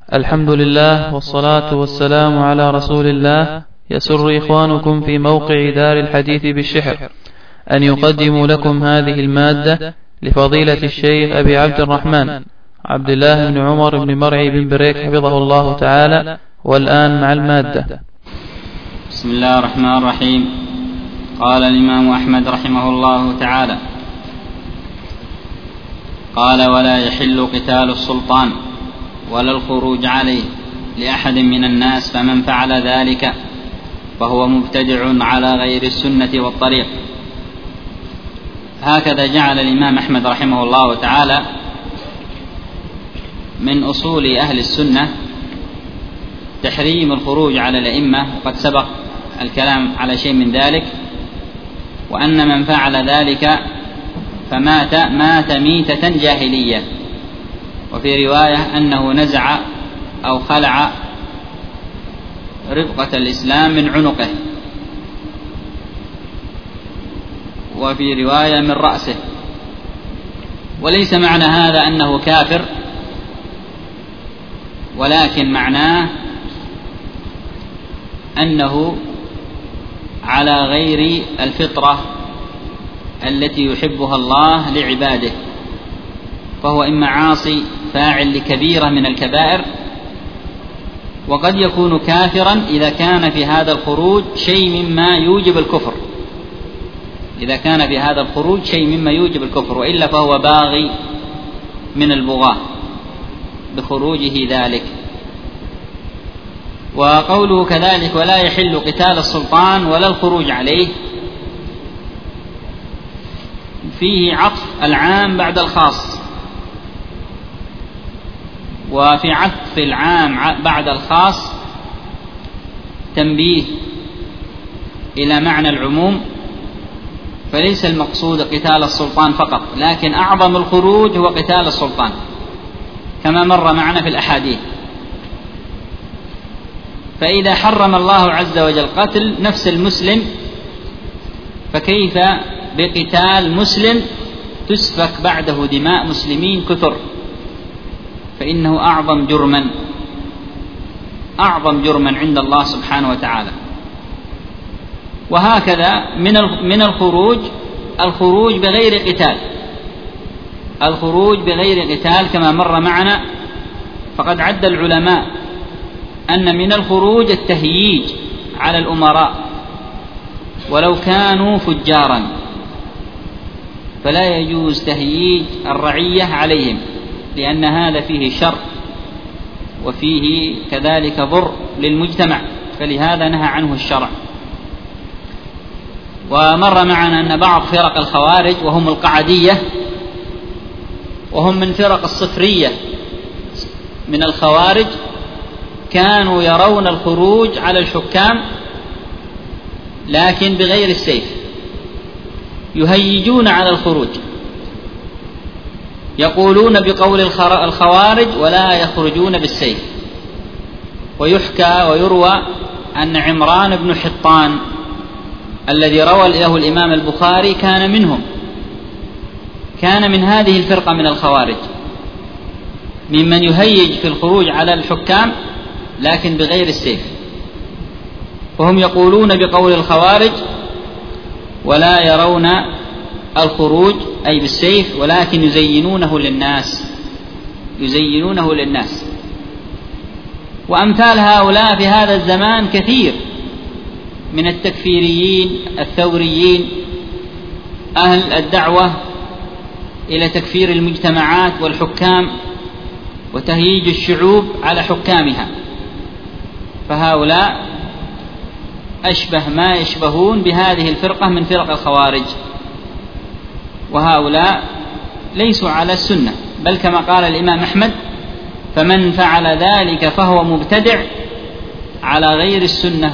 الحمد لله والصلاة والسلام على رسول الله. يسر إخوانكم في موقع دار الحديث بالشحر أن يقدموا لكم هذه المادة لفضيلة الشيخ أبي عبد الرحمن عبد الله بن عمر بن مرعي بن بريك حفظه الله تعالى. والآن مع المادة. بسم الله الرحمن الرحيم. قال الإمام أحمد رحمه الله تعالى: قال: ولا يحل قتال السلطان ولا الخروج عليه لأحد من الناس، فمن فعل ذلك فهو مبتدع على غير السنة والطريق. هكذا جعل الإمام أحمد رحمه الله تعالى من أصول أهل السنة تحريم الخروج على الأئمة، وقد سبق الكلام على شيء من ذلك، وأن من فعل ذلك مات ميتة جاهلية. وفي رواية أنه نزع أو خلع ربقة الإسلام من عنقه، وفي رواية من رأسه. وليس معنى هذا أنه كافر، ولكن معناه أنه على غير الفطرة التي يحبها الله لعباده، فهو إما عاصي فاعل لكبيرة من الكبائر، وقد يكون كافرا إذا كان في هذا الخروج شيء مما يوجب الكفر، وإلا فهو باغي من البغاة بخروجه ذلك. وقوله كذلك: ولا يحل قتال السلطان ولا الخروج عليه، فيه عطف العام بعد الخاص، وفي عطف العام بعد الخاص تنبيه إلى معنى العموم، فليس المقصود قتال السلطان فقط، لكن أعظم الخروج هو قتال السلطان كما مر معنا في الأحاديث. فإذا حرم الله عز وجل قتل نفس المسلم، فكيف بقتال مسلم تسفك بعده دماء مسلمين كثر؟ فإنه أعظم جرما عند الله سبحانه وتعالى. وهكذا من الخروج بغير قتال كما مر معنا. فقد عد العلماء أن من الخروج التهييج على الأمراء ولو كانوا فجارا، فلا يجوز تهييج الرعية عليهم، لأن هذا فيه شر وفيه كذلك ضر للمجتمع، فلهذا نهى عنه الشرع. ومر معنا أن بعض فرق الخوارج وهم القعدية، وهم من فرق الصفرية من الخوارج، كانوا يرون الخروج على الحكام لكن بغير السيف، يهيجون على الخروج، يقولون بقول الخوارج ولا يخرجون بالسيف. ويحكى ويروى أن عمران بن حطان الذي روى له الإمام البخاري كان منهم، كان من هذه الفرقة من الخوارج، ممن يهيج في الخروج على الحكام لكن بغير السيف. وهم يقولون بقول الخوارج ولا يرون الخروج أي بالسيف، ولكن يزينونه للناس. وأمثال هؤلاء في هذا الزمان كثير من التكفيريين الثوريين، أهل الدعوة إلى تكفير المجتمعات والحكام وتهييج الشعوب على حكامها. فهؤلاء أشبه ما يشبهون بهذه الفرقة من فرق الخوارج، وهؤلاء ليسوا على السنة، بل كما قال الإمام أحمد: فمن فعل ذلك فهو مبتدع على غير السنة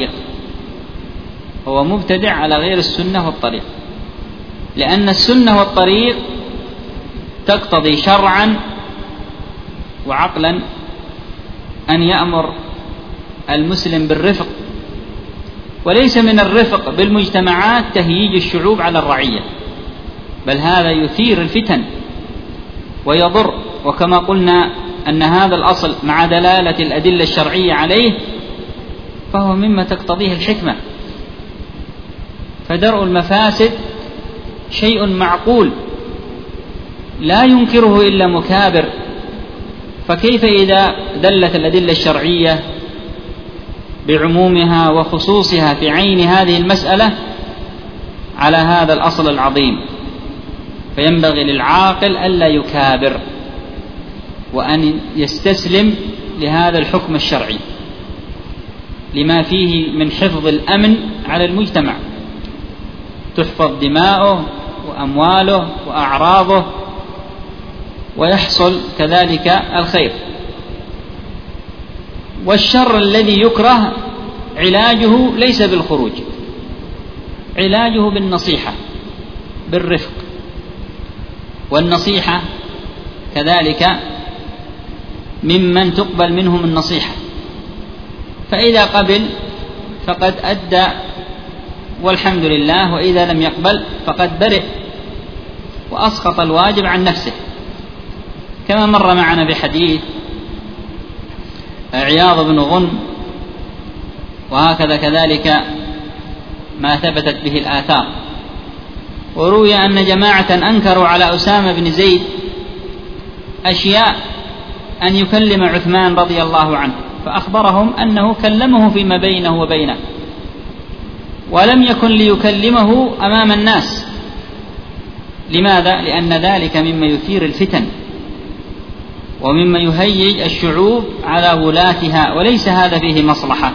والطريق. لأن السنة والطريق تقتضي شرعا وعقلا أن يأمر المسلم بالرفق، وليس من الرفق بالمجتمعات تهييج الشعوب على الرعية، بل هذا يثير الفتن ويضر. وكما قلنا أن هذا الأصل مع دلالة الأدلة الشرعية عليه فهو مما تقتضيه الحكمة، فدرء المفاسد شيء معقول لا ينكره إلا مكابر، فكيف إذا دلت الأدلة الشرعية بعمومها وخصوصها في عين هذه المسألة على هذا الأصل العظيم؟ فينبغي للعاقل ألا يكابر وأن يستسلم لهذا الحكم الشرعي لما فيه من حفظ الأمن على المجتمع، تحفظ دماؤه وأمواله وأعراضه ويحصل كذلك الخير. والشر الذي يكره علاجه ليس بالخروج، علاجه بالنصيحة بالرفق، والنصيحة كذلك ممن تقبل منهم النصيحة، فإذا قبل فقد أدى والحمد لله، وإذا لم يقبل فقد برئ وأسقط الواجب عن نفسه، كما مر معنا بحديث عياض بن غنم، وهكذا كذلك ما ثبتت به الآثار. وروي أن جماعة أنكروا على أسامة بن زيد أشياء أن يكلم عثمان رضي الله عنه، فأخبرهم أنه كلمه فيما بينه وبينه، ولم يكن ليكلمه أمام الناس. لماذا؟ لأن ذلك مما يثير الفتن ومما يهيج الشعوب على ولاتها، وليس هذا فيه مصلحة.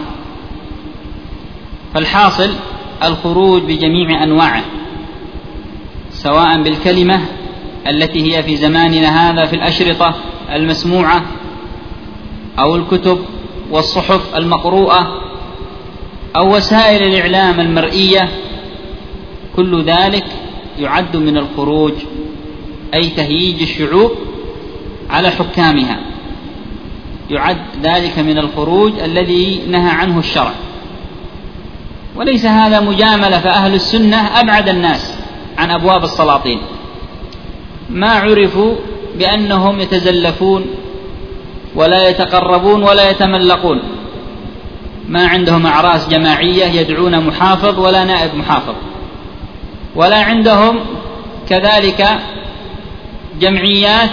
فالحاصل الخروج بجميع أنواعه، سواء بالكلمة التي هي في زماننا هذا في الأشرطة المسموعة أو الكتب والصحف المقروءة أو وسائل الإعلام المرئية، كل ذلك يعد من الخروج، أي تهييج الشعوب على حكامها، يعد ذلك من الخروج الذي نهى عنه الشرع. وليس هذا مجاملة، فأهل السنة أبعد الناس عن أبواب السلاطين، ما عرفوا بأنهم يتزلفون ولا يتقربون ولا يتملقون، ما عندهم أعراس جماعية يدعون محافظ ولا نائب محافظ، ولا عندهم كذلك جمعيات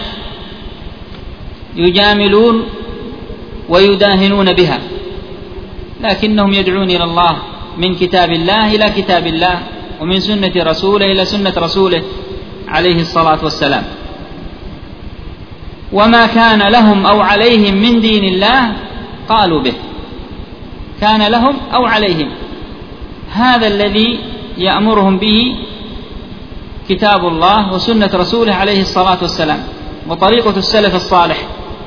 يجاملون ويداهنون بها، لكنهم يدعون إلى الله من كتاب الله إلى كتاب الله، ومن سنة رسوله إلى سنة رسوله عليه الصلاة والسلام. وما كان لهم أو عليهم من دين الله قالوا به، كان لهم أو عليهم، هذا الذي يأمرهم به كتاب الله وسنة رسوله عليه الصلاة والسلام وطريقة السلف الصالح،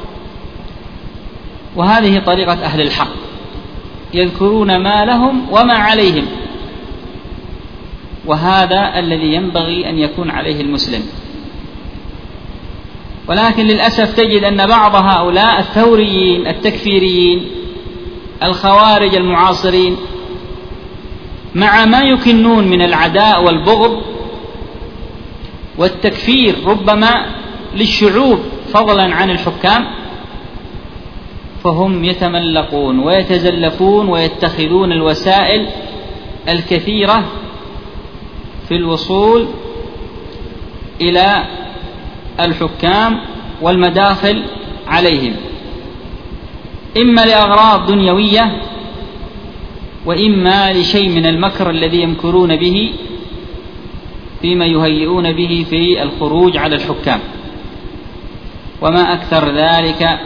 وهذه طريقة أهل الحق، يذكرون ما لهم وما عليهم، وهذا الذي ينبغي أن يكون عليه المسلم. ولكن للأسف تجد أن بعض هؤلاء الثوريين التكفيريين الخوارج المعاصرين مع ما يكنون من العداء والبغض والتكفير ربما للشعوب فضلا عن الحكام، فهم يتملقون ويتزلفون ويتخذون الوسائل الكثيرة في الوصول إلى الحكام والمداخل عليهم، إما لأغراض دنيوية وإما لشيء من المكر الذي يمكرون به فيما يهيئون به في الخروج على الحكام. وما أكثر ذلك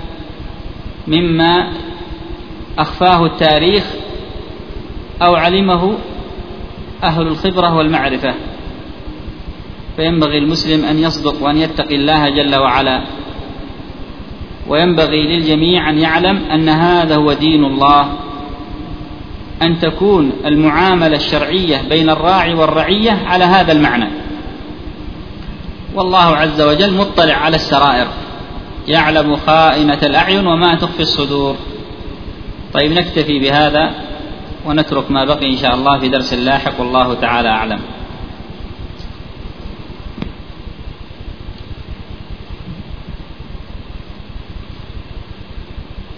مما أخفاه التاريخ أو علمه أهل الخبرة والمعرفة. فينبغي المسلم أن يصدق وأن يتقي الله جل وعلا، وينبغي للجميع أن يعلم أن هذا هو دين الله، أن تكون المعاملة الشرعية بين الراعي والرعية على هذا المعنى. والله عز وجل مطلع على السرائر، يعلم خائنة الأعين وما تخفي الصدور. طيب نكتفي بهذا ونترك ما بقي إن شاء الله في درس لاحق، والله تعالى أعلم.